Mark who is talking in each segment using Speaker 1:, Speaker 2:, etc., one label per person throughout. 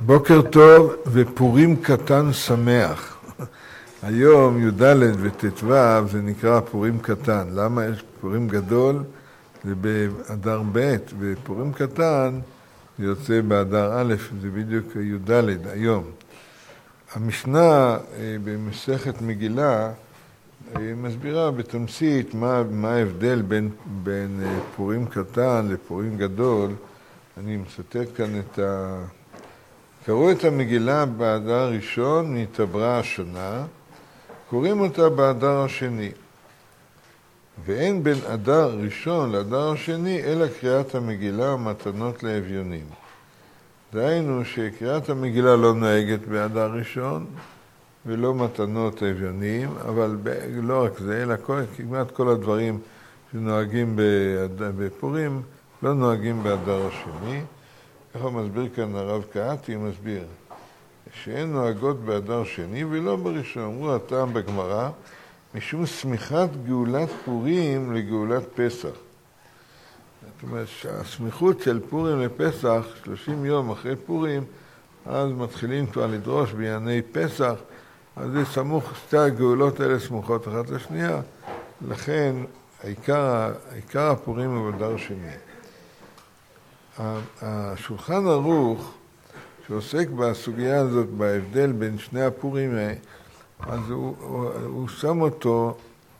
Speaker 1: בוקר טוב ופורים קטן שמח. היום י"ד וט"ו זה נקרא פורים קטן. למה יש פורים גדול? זה באדר ב', ופורים קטן זה יוצא באדר א', זה בדיוק י"ד היום. המשנה במסכת מגילה מסבירה בתמצית מה ההבדל בין פורים קטן לפורים גדול. אני מצטט כאן קראו את המגילה באדר הראשון, נתעברה השנה, קוראים אותה באדר השני. ואין בין אדר ראשון לאדר השני אלא קריאת המגילה ומתנות לאביונים. דהיינו שקריאת המגילה לא נוהגת באדר ראשון ולא מתנות לאביונים, אבל לא רק זה, אלא כמעט כל הדברים שנוהגים בפורים לא נוהגים באדר השני. ככה מסביר כאן הרב קהתי, הוא מסביר שאין נוהגות באדר שני ולא בראשון. אמרו הטעם בגמרא, משום סמיכת גאולת פורים לגאולת פסח. זאת אומרת שהסמיכות של פורים לפסח, 30 יום אחרי פורים, אז מתחילים כבר לדרוש בענייני פסח, אז זה סמוך, שתי הגאולות האלה סמוכות אחת לשנייה, לכן עיקר הפורים הוא באדר שני. השולחן ערוך שעוסק בסוגיה הזאת, בהבדל בין שני הפורים, אז הוא שם אותו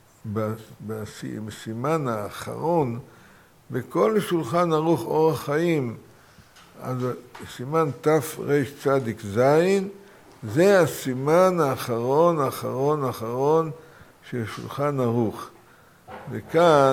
Speaker 1: בסימן האחרון בכל שולחן ערוך אורח חיים. אז סימן תרצ"ז זה הסימן האחרון של שולחן ערוך. וכאן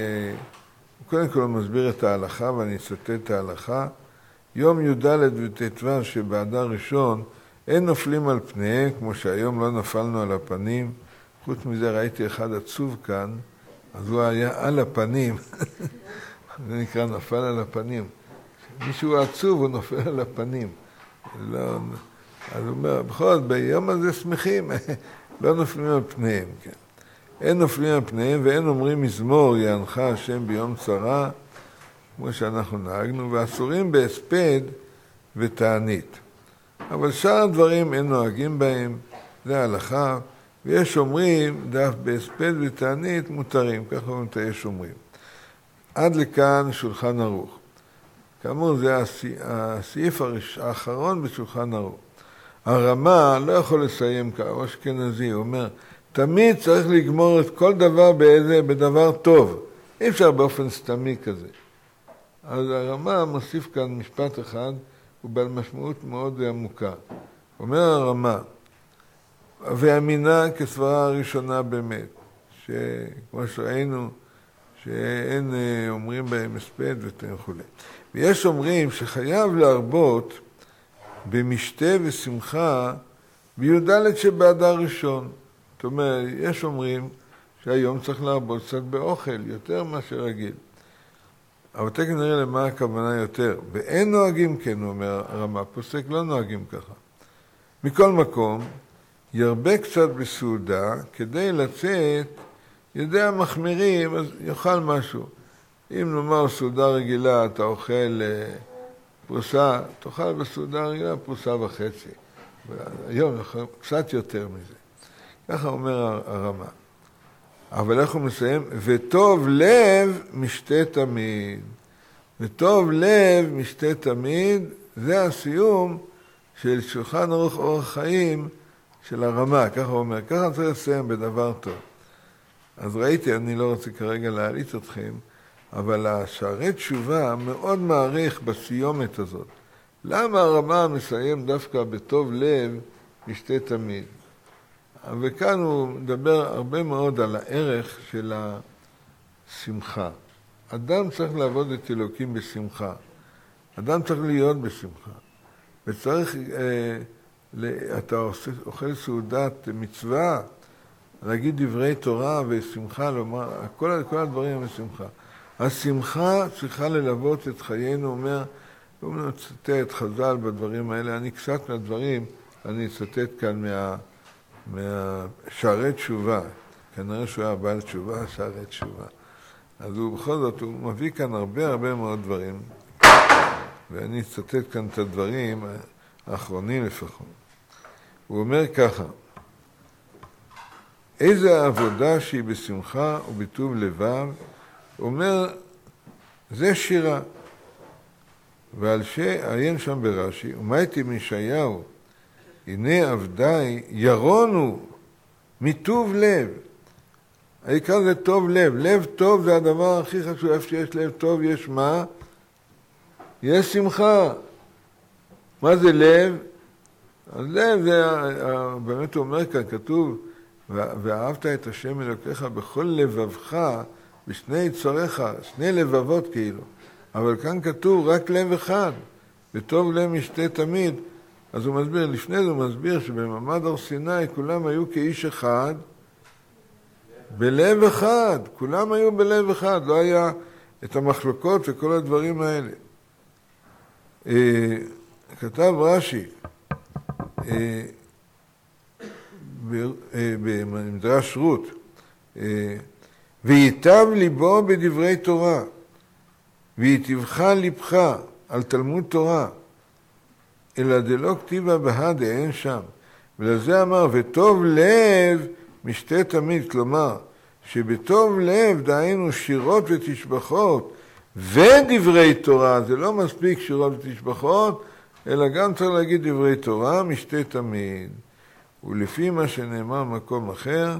Speaker 1: קודם כל הוא מסביר את ההלכה, ואני אצטט את ההלכה. יום י"ד וט"ו שבאדר ראשון אין נופלים על פניהם, כמו שהיום לא נפלנו על הפנים. חוץ מזה ראיתי אחד עצוב כאן, אז הוא היה על הפנים. זה נקרא נפל על הפנים. מישהו עצוב הוא נופל על הפנים. לא, אז הוא אומר, בכל זאת, ביום הזה שמחים, לא נופלים על פניהם, כן. אין נופלים על פניהם ואין אומרים מזמור יענך השם ביום צרה, כמו שאנחנו נהגנו, ואסורים בהספד ותענית. אבל שאר הדברים אין נוהגים בהם, זה ההלכה, ויש אומרים דף בהספד ותענית מותרים, ככה אומרים את היש אומרים. עד לכאן שולחן ערוך. כאמור זה הסעיף האחרון בשולחן ערוך. הרמה לא יכול לסיים כאו אשכנזי, הוא אומר, תמיד צריך לגמור את כל דבר בדבר טוב. אי אפשר באופן סתמי כזה. אז הרמה מוסיף כאן משפט אחד, הוא בעל משמעות מאוד עמוקה. אומר הרמה, ואמינה כסברה הראשונה באמת, שכמו שראינו, שאין אומרים בהם הספד וכו'. ויש אומרים שחייב להרבות במשתה ושמחה בי"ד שבאדר ראשון. זאת אומרת, יש אומרים שהיום צריך להרבות קצת באוכל, יותר מאשר רגיל. אבל תכף נראה למה הכוונה יותר. ואין נוהגים כן, הוא אומר הרמה, פוסק לא נוהגים ככה. מכל מקום, ירבה קצת בסעודה, כדי לצאת ידי המחמירים, אז יאכל משהו. אם נאמר סעודה רגילה, אתה אוכל פרוסה, תאכל בסעודה רגילה פרוסה וחצי. היום יאכל קצת יותר מזה. ככה אומר הרמה. אבל איך הוא מסיים? וטוב לב משתה תמיד. וטוב לב משתה תמיד, זה הסיום של שולחן ערוך אורח חיים של הרמה. ככה הוא אומר, ככה צריך לסיים בדבר טוב. אז ראיתי, אני לא רוצה כרגע להעליץ אתכם, אבל השערי תשובה מאוד מעריך בסיומת הזאת. למה הרמה מסיים דווקא בטוב לב משתה תמיד? וכאן הוא מדבר הרבה מאוד על הערך של השמחה. אדם צריך לעבוד את אלוקים בשמחה. אדם צריך להיות בשמחה. וצריך, אתה אוכל סעודת מצווה, להגיד דברי תורה ושמחה, לומר, כל הדברים הם בשמחה. השמחה צריכה ללוות את חיינו, הוא מצטט חז"ל בדברים האלה, אני קצת מהדברים, אני אצטט כאן מהשערי תשובה, כנראה שהוא היה בעל תשובה, שערי תשובה. אז הוא בכל זאת, הוא מביא כאן הרבה מאוד דברים, ואני אצטט כאן את הדברים. האחרונים לפחות. הוא אומר ככה, איזה עבודה שהיא בשמחה ובטוב לבב, הוא אומר, זה שירה. ועל שעיין שם ברש"י, ומייתי מישעיהו, הנה עבדי ירונו מטוב לב. העיקר זה טוב לב. לב טוב זה הדבר הכי חשוב. איפה שיש לב טוב יש מה? יש שמחה. מה זה לב? אז לב זה, באמת הוא אומר כאן, כתוב, ואהבת את השם אלוקיך בכל לבבך, בשני יצריך, שני לבבות כאילו. אבל כאן כתוב רק לב אחד, וטוב לב משתה תמיד. אז הוא מסביר, לפני זה הוא מסביר שבמעמד הר סיני כולם היו כאיש אחד, בלב אחד, כולם היו בלב אחד, לא היה את המחלוקות וכל הדברים האלה. כתב רש"י, במדרש רות, ויטב ליבו בדברי תורה, ויטבך ליבך על תלמוד תורה, אלא דלא כתיבה בהדה, אין שם. ולזה אמר, וטוב לב משתה תמיד, כלומר, שבטוב לב דהיינו שירות ותשבחות ודברי תורה, זה לא מספיק שירות ותשבחות, אלא גם צריך להגיד דברי תורה, משתה תמיד. ולפי מה שנאמר במקום אחר,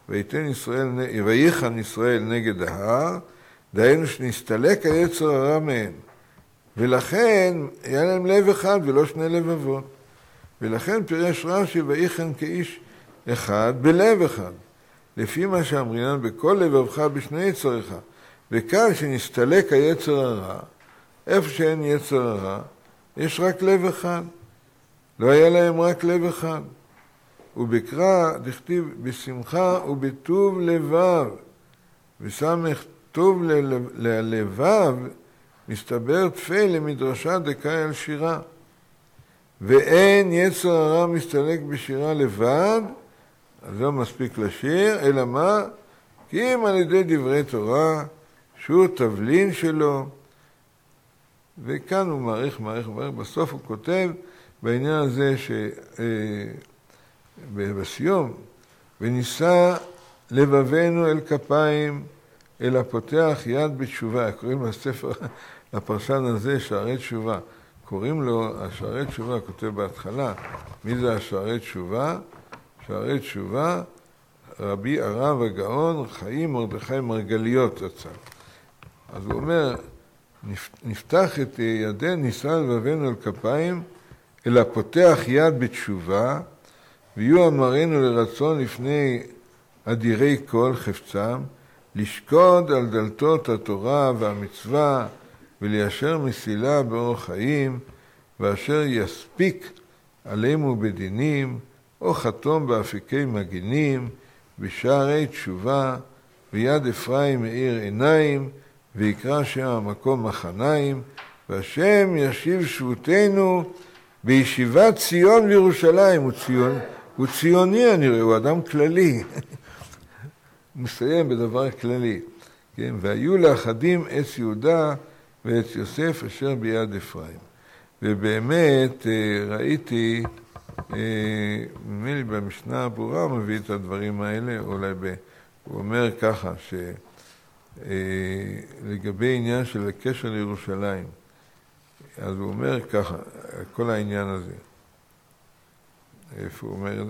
Speaker 1: ויחן ישראל נגד ההר, דהיינו שנסתלק היצר הרע מהם. ולכן היה להם לב אחד ולא שני לבבות. ולכן פירש רש"י ויחן כאיש אחד בלב אחד. לפי מה שאמרינן בכל לבבך בשני יצריך. וכאן שנסתלק היצר הרע, איפה שאין יצר הרע, יש רק לב אחד. לא היה להם רק לב אחד. ובקרא דכתיב בשמחה ובטוב לבב. וסמך טוב ללבב, מסתבר תפי למדרשה דקאי על שירה. ואין יצר הרע מסתלק בשירה לבד, אז לא מספיק לשיר, אלא מה? כי אם על ידי דברי תורה, שהוא תבלין שלו. וכאן הוא מעריך, בסוף הוא כותב בעניין הזה בסיום, ונישא לבבנו אל כפיים, אלא פותח יד בתשובה. קוראים לספר, לפרשן הזה, שערי תשובה. קוראים לו, השערי תשובה, כותב בהתחלה, מי זה השערי תשובה? שערי תשובה, רבי הרב הגאון, חיים מרדכי מרגליות רצה. אז הוא אומר, נפתח את ידינו, נישא לבבנו אל כפיים, אלא פותח יד בתשובה, ויהיו אמרנו לרצון לפני אדירי כל חפצם, לשקוד על דלתות התורה והמצווה, וליישר מסילה באורח חיים, ואשר יספיק עלינו בדינים, או חתום באפיקי מגינים, בשערי תשובה, ויד אפרים מאיר עיניים, ויקרא שם המקום מחניים, והשם ישיב שבותנו בישיבת ציון וירושלים. הוא ציוני, אני רואה, הוא אדם כללי. הוא מסיים בדבר כללי. כן? והיו לאחדים עץ יהודה ועץ יוסף אשר ביד אפרים. ובאמת ראיתי, נדמה לי במשנה הברורה הוא מביא את הדברים האלה, אולי הוא אומר ככה, לגבי עניין של הקשר לירושלים, אז הוא אומר ככה, כל העניין הזה. איפה הוא אומר?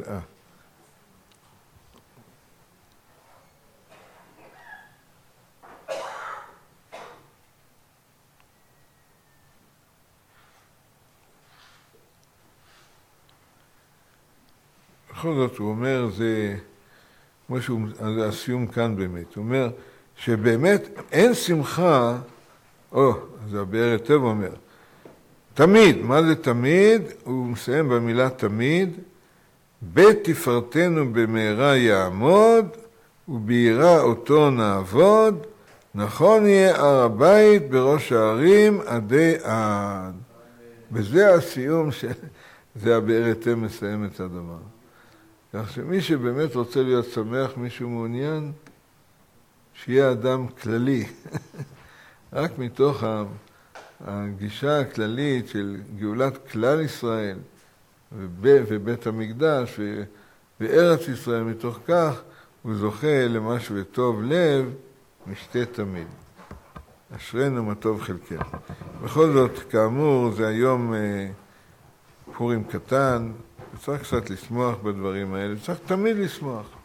Speaker 1: בכל זאת הוא אומר, זה הסיום כאן באמת, הוא אומר שבאמת אין שמחה, זה הבאר היטב אומר, תמיד, מה זה תמיד? הוא מסיים במילה תמיד, בית תפארתנו במהרה יעמוד, וביראה אותו נעבוד, נכון יהיה הר הבית בראש הערים עדי עד. וזה הסיום, זה הבאר היטב מסיים את הדבר. כך שמי שבאמת רוצה להיות שמח, מישהו מעוניין, שיהיה אדם כללי. רק מתוך הגישה הכללית של גאולת כלל ישראל, ובית המקדש וארץ ישראל, מתוך כך הוא זוכה למשהו בטוב לב משתה תמיד. אשרנו מה טוב חלקנו. בכל זאת, כאמור, זה היום פורים קטן, וצריך קצת לשמוח בדברים האלה, צריך תמיד לשמוח.